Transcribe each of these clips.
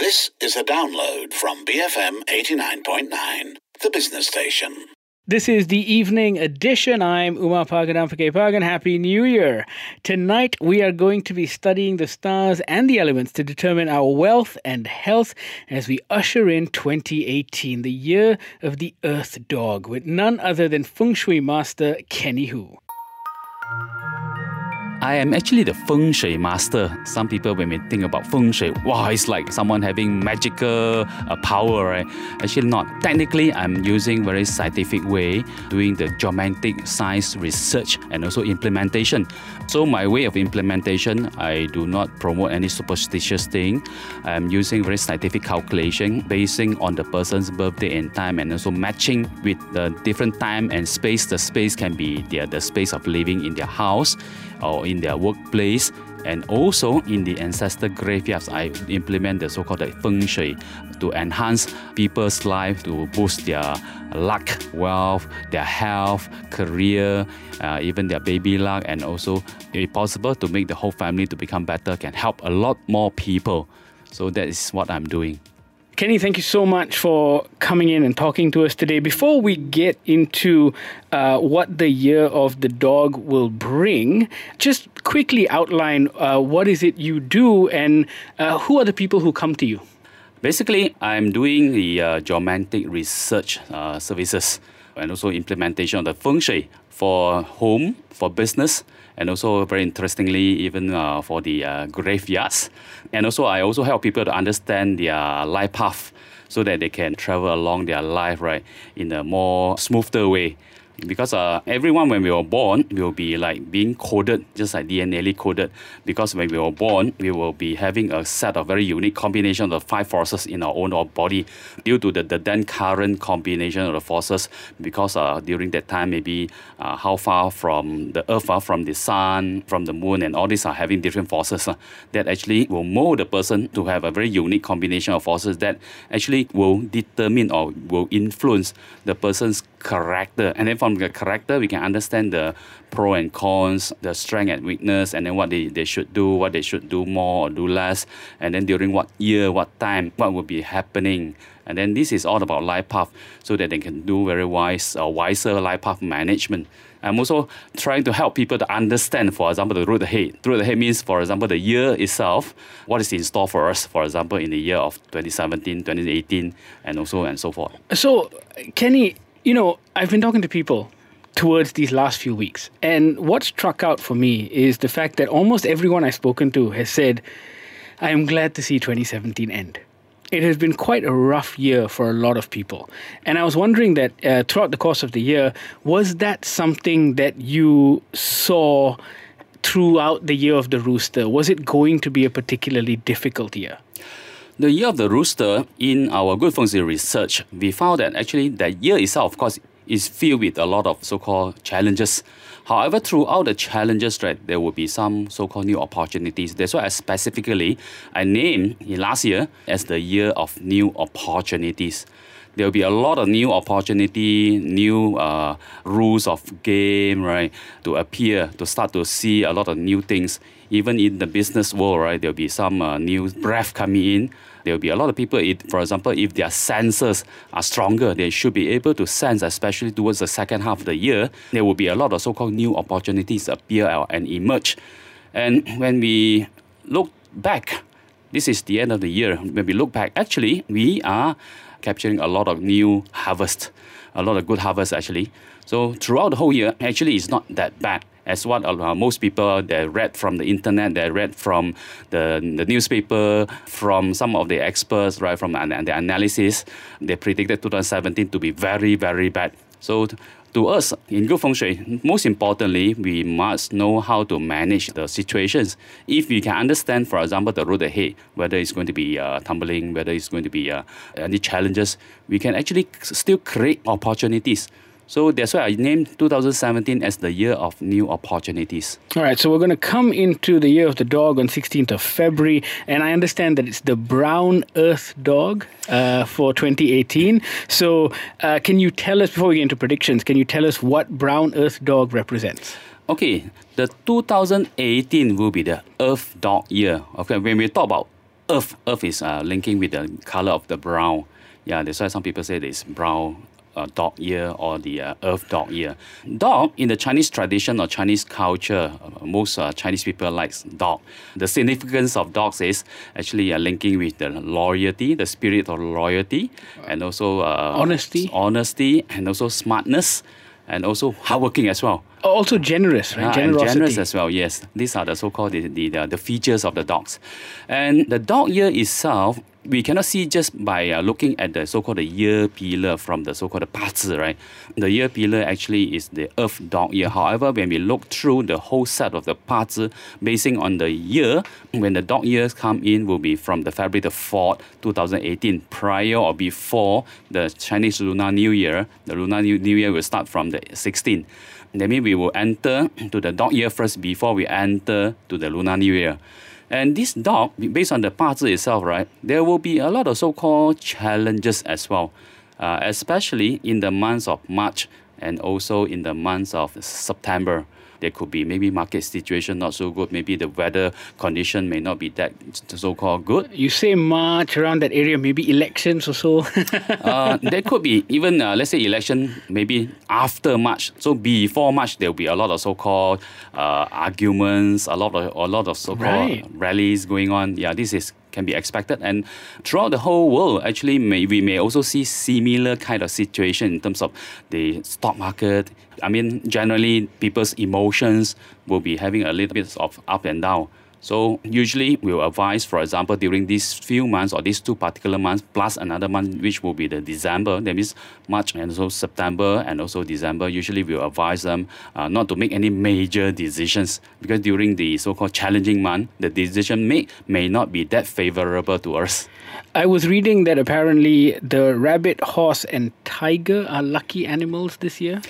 This is a download from BFM 89.9, the business station. This is the evening edition. I'm Uma Pagan. Happy New Year. Tonight, we are going to be studying the stars and the elements to determine our wealth and health as we usher in 2018, the year of the Earth Dog, with none other than Feng Shui master Kenny Hu. I am actually the Feng Shui master. Some people, when we think about Feng Shui, wow, it's like someone having magical power, right? Actually not. Technically, I'm using very scientific way, doing the geomantic science research and also implementation. So my way of implementation, I do not promote any superstitious thing. I'm using very scientific calculation, basing on the person's birthday and time, and also matching with the different time and space. The space can be the space of living in their house, or in their workplace, and also in the ancestor graveyards. I implement the so-called Feng Shui to enhance people's life, to boost their luck, wealth, their health, career, even their baby luck, and also, if possible, to make the whole family to become better, can help a lot more people. So that is what I'm doing. Kenny, thank you so much for coming in and talking to us today. Before we get into what the year of the dog will bring, just quickly outline what is it you do and who are the people who come to you? Basically, I'm doing the geomantic research services and also implementation of the Feng Shui for home, for business, and also, very interestingly, even for the graveyards. And also, I also help people to understand their life path so that they can travel along their life, right, in a more smoother way. Because everyone, when we were born, will be like being coded, just like DNA coded. Because when we were born, we will be having a set of very unique combination of 5 forces in our own body due to the then current combination of the forces. Because during that time, maybe how far from the Earth, from the Sun, from the Moon, and all these are having different forces that actually will mold the person to have a very unique combination of forces that actually will determine or will influence the person's character. And then from the character, we can understand the pro and cons, the strength and weakness, and then what they should do, what they should do more or do less, and then during what year, what time, what will be happening. And then this is all about life path, so that they can do very wiser life path management. I'm also trying to help people to understand, for example, the road ahead. The road ahead means, for example, the year itself, what is in store for us, for example, in the year of 2017, 2018, and so forth. So, Kenny, you know, I've been talking to people towards these last few weeks, and what struck out for me is the fact that almost everyone I've spoken to has said, I am glad to see 2017 end. It has been quite a rough year for a lot of people. And I was wondering that throughout the course of the year, was that something that you saw throughout the year of the rooster? Was it going to be a particularly difficult year? The year of the rooster, in our Good Feng Shui research, we found that actually the year itself, of course, is filled with a lot of so-called challenges. However, throughout the challenges, right, there will be some so-called new opportunities. That's why I named last year as the year of new opportunities. There will be a lot of new opportunity, new rules of game, right, to appear, to start to see a lot of new things. Even in the business world, right, there will be some new breath coming in. There will be a lot of people, for example, if their senses are stronger, they should be able to sense, especially towards the second half of the year, there will be a lot of so-called new opportunities appear and emerge. And when we look back, this is the end of the year. When we look back, actually, we are capturing a lot of new harvest, a lot of good harvest, actually. So throughout the whole year, actually, it's not that bad. As what most people, they read from the internet, they read from the newspaper, from some of the experts, right, from the analysis, they predicted 2017 to be very, very bad. So to us, in Good Feng Shui, most importantly, we must know how to manage the situations. If we can understand, for example, the road ahead, whether it's going to be tumbling, whether it's going to be any challenges, we can actually still create opportunities. So that's why I named 2017 as the year of new opportunities. All right, so we're going to come into the year of the dog on 16th of February, and I understand that it's the brown earth dog for 2018. So can you tell us, before we get into predictions, can you tell us what brown earth dog represents? Okay, the 2018 will be the earth dog year. Okay, when we talk about earth. Earth is linking with the color of the brown. Yeah, that's why some people say it's brown dog year or the earth dog year. Dog, in the Chinese tradition or Chinese culture, most Chinese people likes dog. The significance of dogs is actually linking with the loyalty, the spirit of loyalty, and also honesty, and also smartness, and also hardworking as well. Also generous, right? And generous as well, yes. These are the so-called the features of the dogs. And the dog year itself, we cannot see just by looking at the so-called the year pillar from the so-called 八字, right? The year pillar actually is the earth dog year. However, when we look through the whole set of the 八字, basing on the year, when the dog years come in, will be from the February the 4th, 2018, prior or before the Chinese Lunar New Year. The Lunar New Year will start from the 16th. That means we will enter to the dog year first before we enter to the Lunar New Year. And this dog, based on the 八字 itself, right, there will be a lot of so-called challenges as well, especially in the months of March and also in the months of September. There could be maybe market situation not so good. Maybe the weather condition may not be that so-called good. You say March, around that area, maybe elections or so? There could be even, let's say, election maybe after March. So before March, there will be a lot of so-called arguments, a lot of so-called rallies going on. Yeah, this can be expected. And throughout the whole world, actually, we may also see similar kind of situation in terms of the stock market. I mean, generally, people's emotions will be having a little bit of up and down. So usually we'll advise, for example, during these few months or these 2 particular months plus another month, which will be the December, that means March and also September and also December, usually we'll advise them not to make any major decisions, because during the so-called challenging month, the decision may not be that favorable to us. I was reading that apparently the rabbit, horse and tiger are lucky animals this year.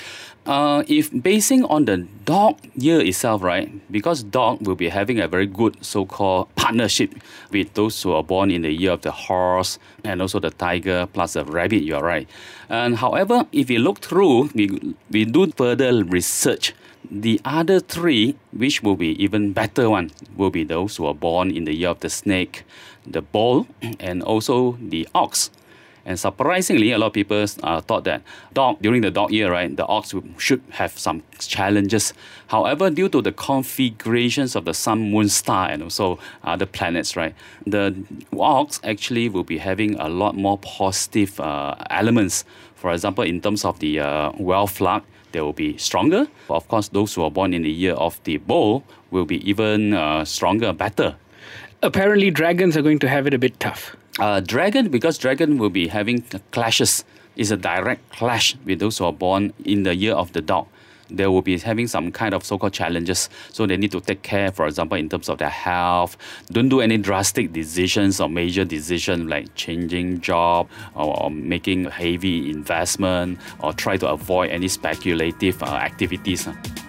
If basing on the dog year itself, right, because dog will be having a very good so-called partnership with those who are born in the year of the horse and also the tiger plus the rabbit, you're right. And however, if you look through, we do further research, the other 3, which will be even better one, will be those who are born in the year of the snake, the bull, and also the ox. And surprisingly, a lot of people thought that during the dog year, right, the ox should have some challenges. However, due to the configurations of the sun, moon, star, and also other planets, right, the ox actually will be having a lot more positive elements. For example, in terms of the wealth luck, they will be stronger. Of course, those who are born in the year of the bull will be even stronger, better. Apparently, dragons are going to have it a bit tough. Because dragon will be having clashes. It's a direct clash with those who are born in the year of the dog. They will be having some kind of so-called challenges. So they need to take care, for example, in terms of their health. Don't do any drastic decisions or major decisions like changing job or making heavy investment, or try to avoid any speculative activities.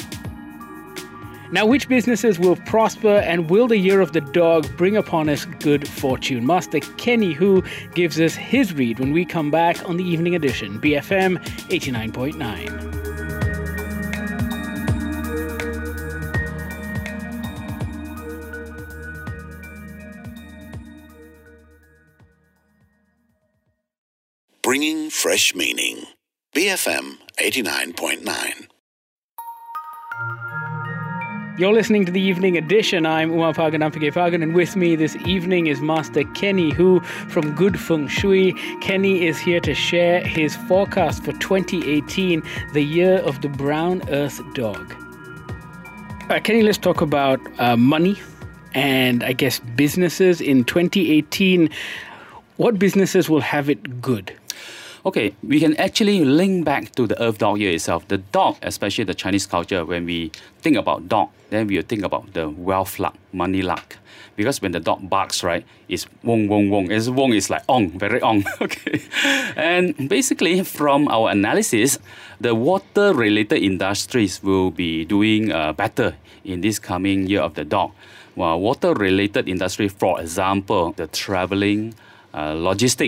Now, which businesses will prosper, and will the year of the dog bring upon us good fortune? Master Kenny Hu gives us his read when we come back on the evening edition, BFM 89.9. Bringing fresh meaning. BFM 89.9. You're listening to the evening edition. I'm Umar Pagan Ampige Pagan, and with me this evening is Master Kenny Hu from Good Feng Shui. Kenny is here to share his forecast for 2018, the year of the brown earth dog. Kenny, let's talk about money and I guess businesses in 2018. What businesses will have it good? Okay, we can actually link back to the Earth Dog year itself. The dog, especially the Chinese culture, when we think about dog, then we will think about the wealth luck, money luck. Because when the dog barks, right, it's wong, wong, wong. As wong is like ong, very ong. Okay. And basically, from our analysis, the water-related industries will be doing better in this coming year of the dog. Well, water-related industry, for example, the traveling, logistic,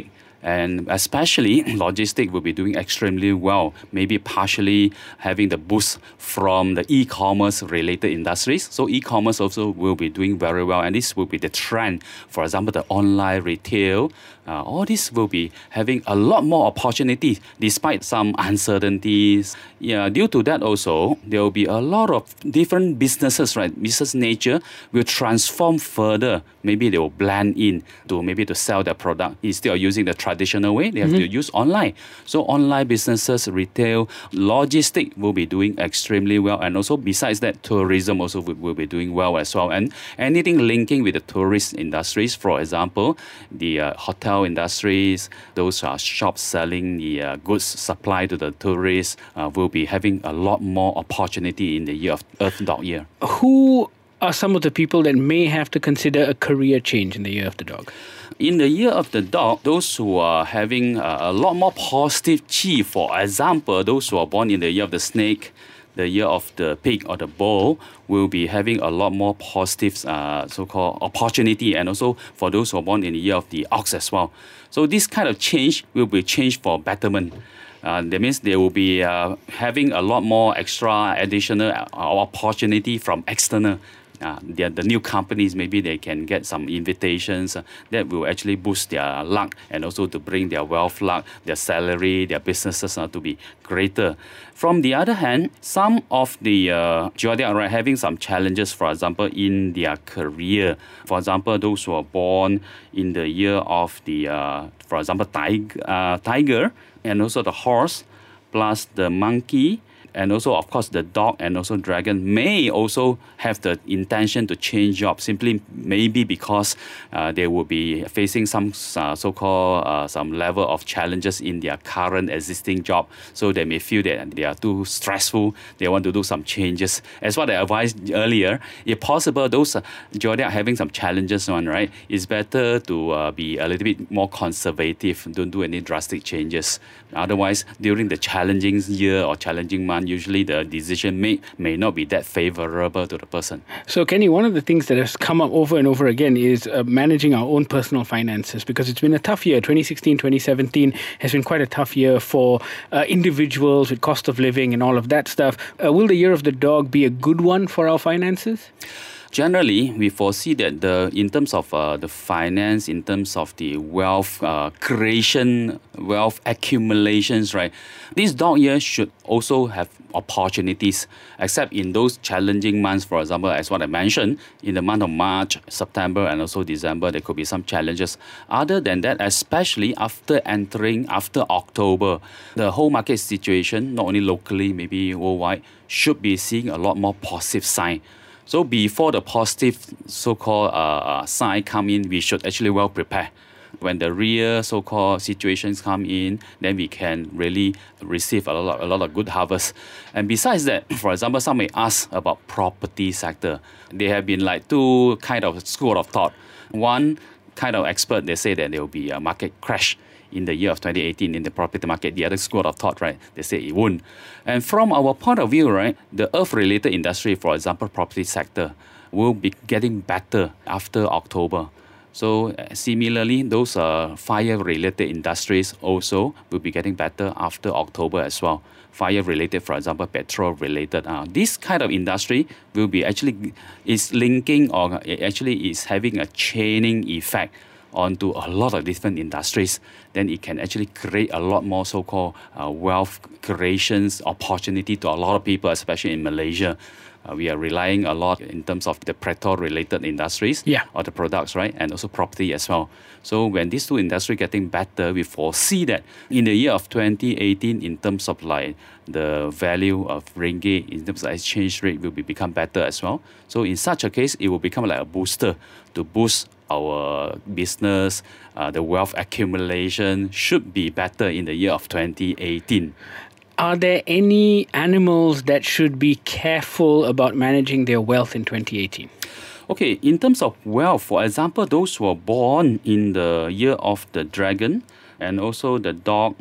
And especially logistics will be doing extremely well, maybe partially having the boost from the e-commerce related industries. So e-commerce also will be doing very well, and this will be the trend. For example, the online retail, all this will be having a lot more opportunities despite some uncertainties. Yeah, due to that also, there will be a lot of different businesses, right? Business nature will transform further. Maybe they will blend in to sell their product instead of using the traditional way. They have to use online. So online businesses, retail, logistics will be doing extremely well, and also besides that, tourism also will be doing well as well. And anything linking with the tourist industries, for example, the hotel industries, those are shops selling the goods supplied to the tourists, will be having a lot more opportunity in the year of Earth Dog year. Who are some of the people that may have to consider a career change in the year of the dog? In the year of the dog, those who are having a lot more positive chi, for example, those who are born in the year of the snake, the year of the pig or the bull, will be having a lot more positive so-called opportunity, and also for those who are born in the year of the ox as well. So this kind of change will be changed for betterment. That means they will be having a lot more extra additional opportunity from external. The new companies, maybe they can get some invitations that will actually boost their luck, and also to bring their wealth luck, their salary, their businesses to be greater. From the other hand, some of the zodiac are having some challenges, for example, in their career. For example, those who are born in the year of the, for example, tiger, and also the horse, plus the monkey, and also, of course, the dog and also dragon may also have the intention to change job, simply maybe because they will be facing some so-called some level of challenges in their current existing job. So they may feel that they are too stressful. They want to do some changes. As what I advised earlier, if possible, those zodiac having some challenges on, right, it's better to be a little bit more conservative. Don't do any drastic changes. Otherwise, during the challenging year or challenging month, usually the decision may not be that favorable to the person. So, Kenny, one of the things that has come up over and over again is managing our own personal finances, because it's been a tough year. 2016, 2017 has been quite a tough year for individuals with cost of living and all of that stuff. Will the year of the dog be a good one for our finances? Generally, we foresee that in terms of the finance, in terms of the wealth creation, wealth accumulations, right, this dog year should also have opportunities, except in those challenging months. For example, as what I mentioned, in the month of March, September, and also December, there could be some challenges. Other than that, especially after October, the whole market situation, not only locally, maybe worldwide, should be seeing a lot more positive sign. So before the positive so-called sign come in, we should actually well prepare. When the real so-called situations come in, then we can really receive a lot of good harvest. And besides that, for example, some may ask about property sector. There have been like two kind of school of thought. One kind of expert, they say that there will be a market crash in the year of 2018 in the property market. The other school of thought, right, they say it won't. And from our point of view, right, the earth-related industry, for example, property sector, will be getting better after October. So similarly, those fire-related industries also will be getting better after October as well. Fire-related, for example, petrol-related. This kind of industry will be actually is linking, or actually is having a chaining effect onto a lot of different industries. Then it can actually create a lot more so-called wealth creations opportunity to a lot of people, especially in Malaysia. We are relying a lot in terms of the petrol-related industries, or the products, right, and also property as well. So when these two industries getting better, we foresee that in the year of 2018, in terms of like the value of ringgit, in terms of exchange rate, will become better as well. So in such a case, it will become like a booster to boost our business. The wealth accumulation should be better in the year of 2018. Are there any animals that should be careful about managing their wealth in 2018? Okay, in terms of wealth, for example, those who are born in the year of the dragon, and also the dog,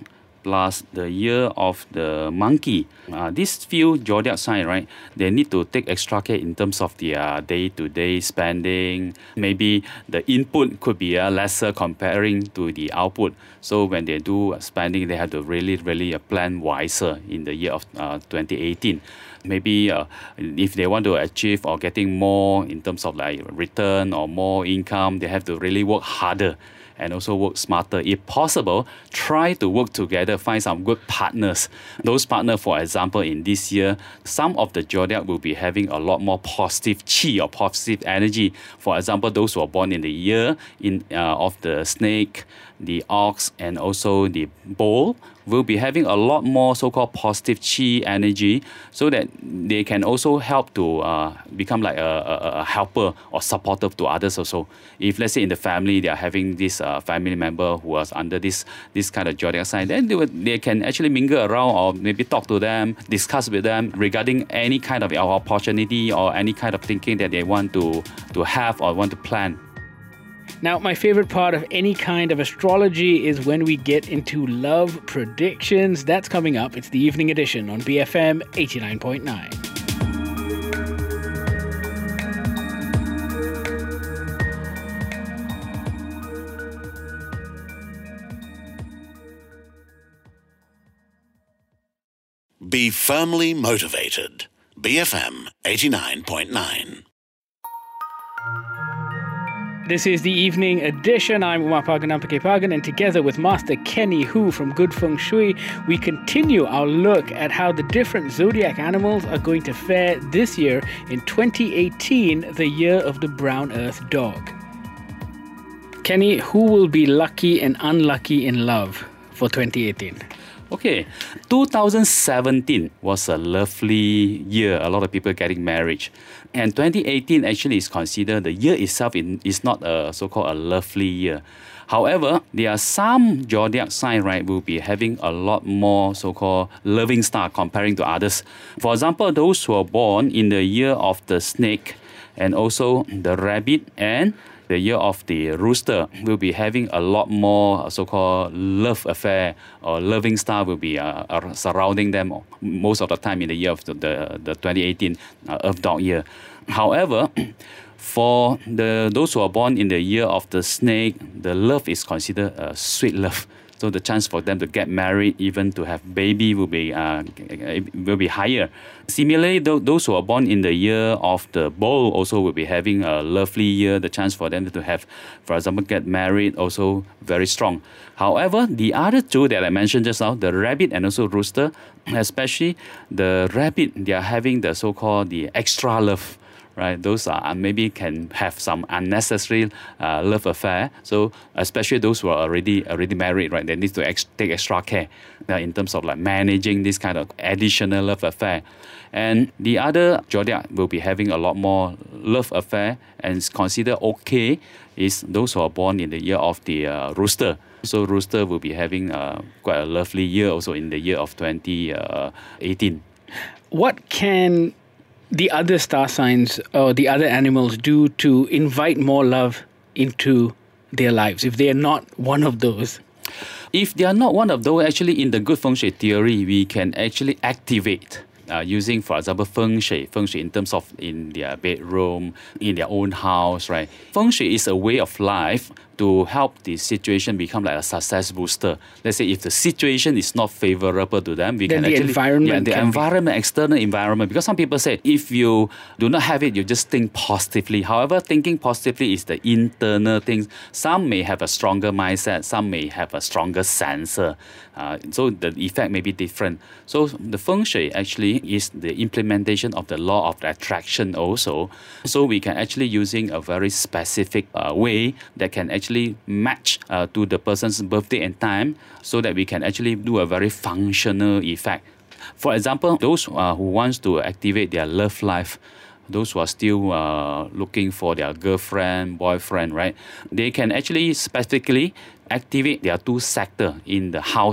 plus the year of the monkey. These few zodiac sign, right, they need to take extra care in terms of their day-to-day spending. Maybe the input could be lesser comparing to the output. So when they do spending, they have to really plan wiser in the year of 2018. Maybe if they want to achieve or getting more in terms of like return or more income, they have to really work harder and also work smarter. If possible, try to work together, find some good partners. Those partners, for example, in this year, some of the zodiac will be having a lot more positive chi or positive energy. For example, those who are born in the year of the snake, the ox, and also the bull will be having a lot more so-called positive chi energy, so that they can also help to become like a helper or supportive to others also. If let's say in the family they are having this family member who was under this kind of zodiac sign, then they can actually mingle around or maybe talk to them, discuss with them regarding any kind of opportunity or any kind of thinking that they want to have or want to plan. Now, my favorite part of any kind of astrology is when we get into love predictions. That's coming up. It's the evening edition on BFM 89.9. Be firmly motivated. BFM 89.9. This is the evening edition. I'm Umapagan Ampake-Pagan, and together with Master Kenny Hu from Good Feng Shui, we continue our look at how the different zodiac animals are going to fare this year in 2018, the year of the brown earth dog. Kenny, who will be lucky and unlucky in love for 2018? Okay, 2017 was a lovely year. A lot of people getting married. And 2018 actually is considered, the year itself is not a so-called a lovely year. However, there are some zodiac signs, right, will be having a lot more so-called loving star comparing to others. For example, those who are born in the year of the snake and also the rabbit and the year of the rooster will be having a lot more so-called love affair or loving star will be surrounding them most of the time in the year of the 2018 Earth Dog year. However, for those who are born in the year of the snake, the love is considered a sweet love. So the chance for them to get married, even to have baby, will be higher. Similarly, those who are born in the year of the bull also will be having a lovely year. The chance for them to have, for example, get married also very strong. However, the other two that I mentioned just now, the rabbit and also rooster, especially the rabbit, they are having the so-called the extra love. Right, those are maybe can have some unnecessary love affair. So especially those who are already married, right, they need to take extra care in terms of like managing this kind of additional love affair. And the other zodiac will be having a lot more love affair and is considered okay is those who are born in the year of the rooster. So rooster will be having quite a lovely year also in the year of 2018. What can the other star signs or the other animals do to invite more love into their lives if they are not one of those? If they are not one of those, actually in the good feng shui theory, we can actually activate using, for example, feng shui in terms of in their bedroom, in their own house, right? Feng shui is a way of life to help the situation become like a success booster. Let's say if the situation is not favorable to them, we then can the environment, external environment. Because some people say if you do not have it, you just think positively. However, thinking positively is the internal things. Some may have a stronger mindset, some may have a stronger sensor. So the effect may be different. So the feng shui actually is the implementation of the law of attraction also. So we can actually using a very specific way that can actually match to the person's birthday and time, so that we can actually do a very functional effect. For example, those who wants to activate their love life, those who are still looking for their girlfriend, boyfriend, right? They can actually specifically activate their two sector in the house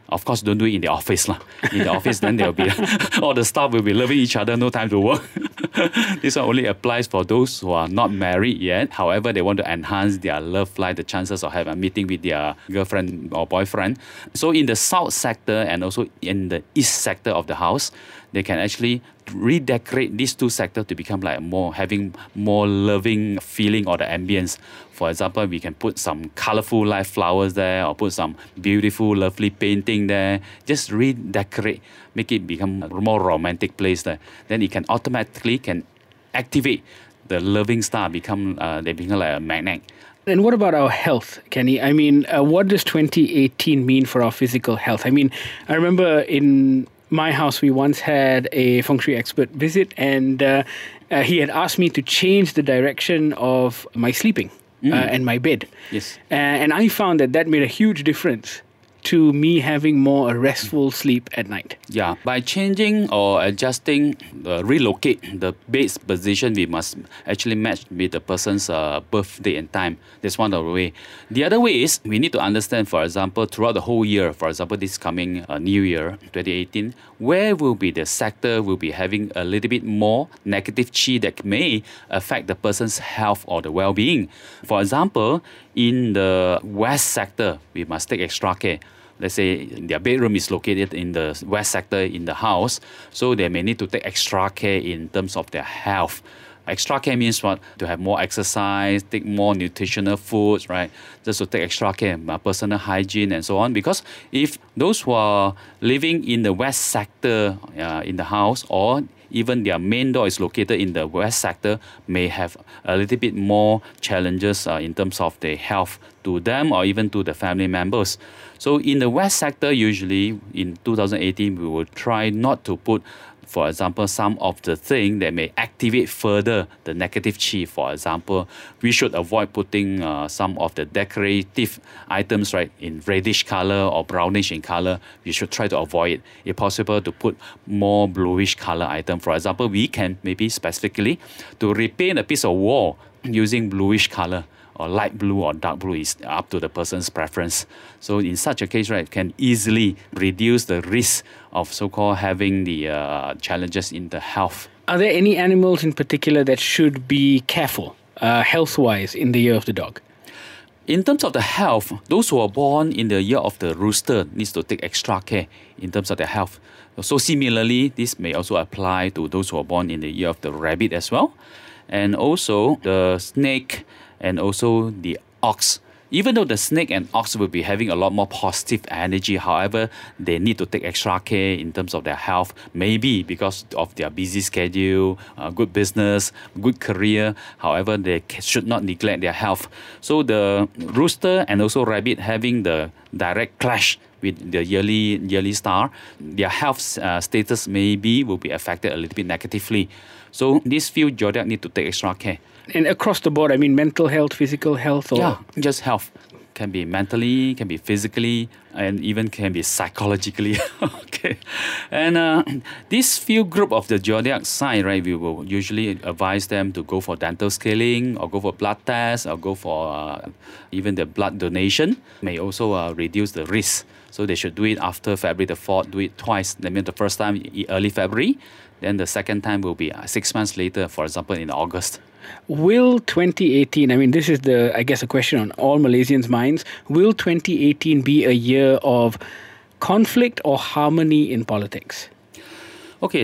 Of course, don't do it in the office. In the office, then there'll be all the staff will be loving each other, no time to work. This one only applies for those who are not married yet. However, they want to enhance their love life, the chances of having a meeting with their girlfriend or boyfriend. So in the south sector and also in the east sector of the house, they can actually redecorate these two sectors to become like having more loving feeling or the ambience. For example, we can put some colorful live flowers there or put some beautiful, lovely painting there. Just redecorate, make it become a more romantic place there. Then it can automatically activate the loving star, they become like a magnet. And what about our health, Kenny? I mean, what does 2018 mean for our physical health? I mean, I remember in my house, we once had a feng shui expert visit, and he had asked me to change the direction of my sleeping and my bed. Yes. And I found that made a huge difference to me having more restful sleep at night. Yeah, by changing or adjusting, relocate the bed's position, we must actually match with the person's birthday and time. That's one of the way. The other way is we need to understand, for example, throughout the whole year, for example, this coming new year, 2018, where will be the sector will be having a little bit more negative chi that may affect the person's health or the well-being. For example, in the west sector, we must take extra care. Let's say their bedroom is located in the west sector in the house, so they may need to take extra care in terms of their health. Extra care means what? To have more exercise, take more nutritional foods, right? Just to take extra care, personal hygiene and so on. Because if those who are living in the west sector in the house, or even their main door is located in the west sector, may have a little bit more challenges in terms of their health to them or even to the family members. So in the west sector, usually in 2018, we will try not to put, for example, some of the things that may activate further the negative chi. For example, we should avoid putting some of the decorative items, right, in reddish color or brownish in color. We should try to avoid it. If possible, to put more bluish color item. For example, we can maybe specifically to repaint a piece of wall using bluish color, or light blue or dark blue is up to the person's preference. So in such a case, right, can easily reduce the risk of so-called having the challenges in the health. Are there any animals in particular that should be careful, health-wise, in the year of the dog? In terms of the health, those who are born in the year of the rooster needs to take extra care in terms of their health. So similarly, this may also apply to those who are born in the year of the rabbit as well. And also the snake and also the ox. Even though the snake and ox will be having a lot more positive energy, however, they need to take extra care in terms of their health, maybe because of their busy schedule, good business, good career. However, they should not neglect their health. So the rooster and also rabbit having the direct clash with the yearly star, their health status maybe will be affected a little bit negatively. So these few zodiac need to take extra care. And across the board, I mean mental health, physical health? Or? Yeah, just health. Can be mentally, can be physically, and even can be psychologically. Okay. And this few group of the zodiac sign, right, we will usually advise them to go for dental scaling or go for blood tests or go for even the blood donation. May also reduce the risk. So they should do it after February the 4th, do it twice. That means the first time early February, then the second time will be 6 months later, for example, in August. Will 2018, I mean, this is a question on all Malaysians' minds, will 2018 be a year of conflict or harmony in politics? Okay,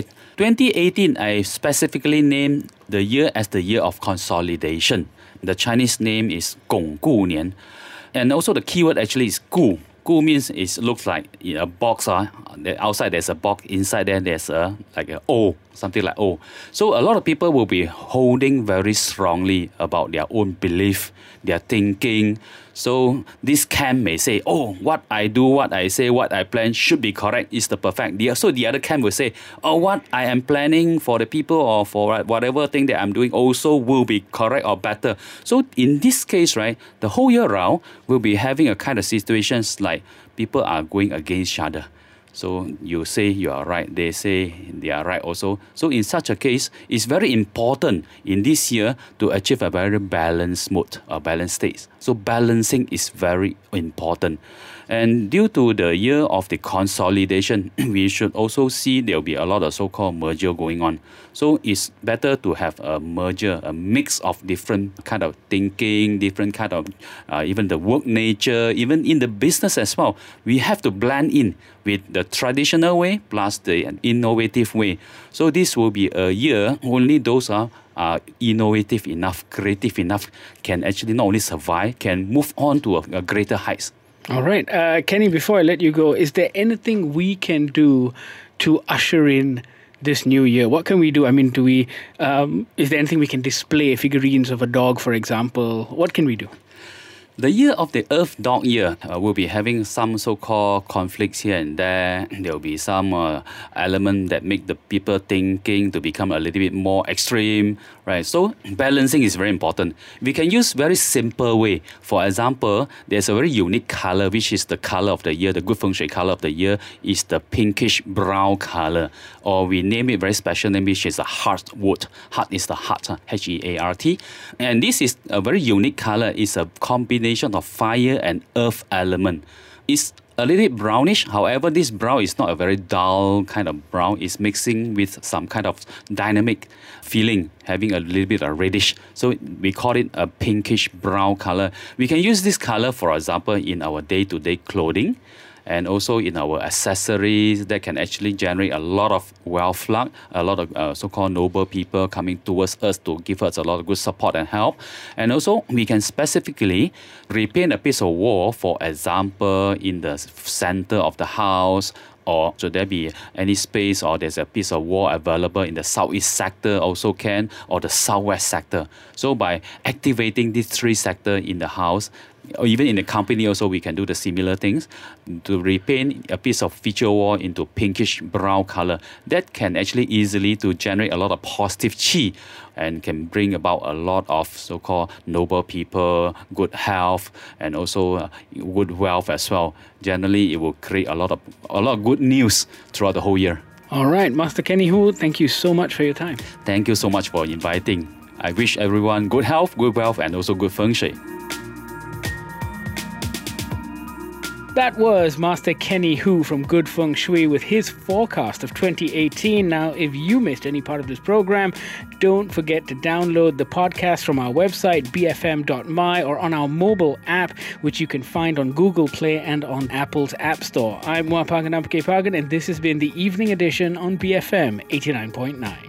2018, I specifically named the year as the year of consolidation. The Chinese name is Gong Gu Nian. And also the keyword actually is Gu. Gu means it looks like in a box. Outside there's a box, inside there there's like an O, something like O. So a lot of people will be holding very strongly about their own belief, their thinking. So this camp may say, oh, what I do, what I say, what I plan should be correct, is the perfect. So the other camp will say, oh, what I am planning for the people or for whatever thing that I'm doing also will be correct or better. So in this case, right, the whole year round, we'll be having a kind of situations like people are going against each other. So you say you are right, they say they are right also. So in such a case, it's very important in this year to achieve a very balanced mood, a balanced state. So balancing is very important. And due to the year of the consolidation, we should also see there will be a lot of so-called merger going on. So it's better to have a merger, a mix of different kind of thinking, different kind of even the work nature, even in the business as well. We have to blend in with the traditional way plus the innovative way. So this will be a year only those are innovative enough, creative enough, can actually not only survive, can move on to a greater heights. All right. Kenny, before I let you go, is there anything we can do to usher in this new year? What can we do? I mean, is there anything we can display, figurines of a dog, for example? What can we do? The year of the Earth Dog year will be having some so-called conflicts here and there. There will be some element that make the people thinking to become a little bit more extreme, right? So balancing is very important. We can use very simple way. For example, there's a very unique color, which is the color of the year. The good feng shui color of the year is the pinkish brown color, or we name it very special name, which is a heartwood. Heart is the heart, H-E-A-R-T. And this is a very unique color. It's a combination of fire and earth element. It's a little bit brownish. However, this brown is not a very dull kind of brown. It's mixing with some kind of dynamic feeling, having a little bit of reddish. So we call it a pinkish brown color. We can use this color, for example, in our day-to-day clothing, and also in our accessories that can actually generate a lot of wealth luck, a lot of so-called noble people coming towards us to give us a lot of good support and help. And also, we can specifically repaint a piece of wall, for example, in the center of the house, or should there be any space or there's a piece of wall available in the southeast sector also can, or the southwest sector. So by activating these three sectors in the house, or even in the company also, we can do the similar things to repaint a piece of feature wall into pinkish brown color. That can actually easily to generate a lot of positive chi and can bring about a lot of so-called noble people, good health, and also good wealth as well. Generally, it will create a lot of good news throughout the whole year. All right, Master Kenny Hu, thank you so much for your time. Thank you so much for inviting. I wish everyone good health, good wealth, and also good feng shui. That was Master Kenny Hu from Good Feng Shui with his forecast of 2018. Now, if you missed any part of this program, don't forget to download the podcast from our website, bfm.my, or on our mobile app, which you can find on Google Play and on Apple's App Store. I'm Wapagan Apke Pagan, and this has been the Evening Edition on BFM 89.9.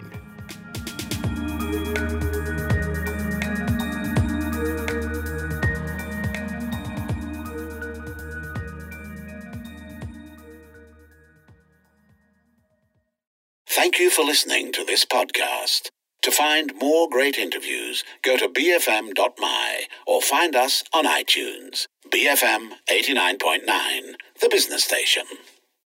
Thank you for listening to this podcast. To find more great interviews, go to bfm.my or find us on iTunes. BFM 89.9, the business station.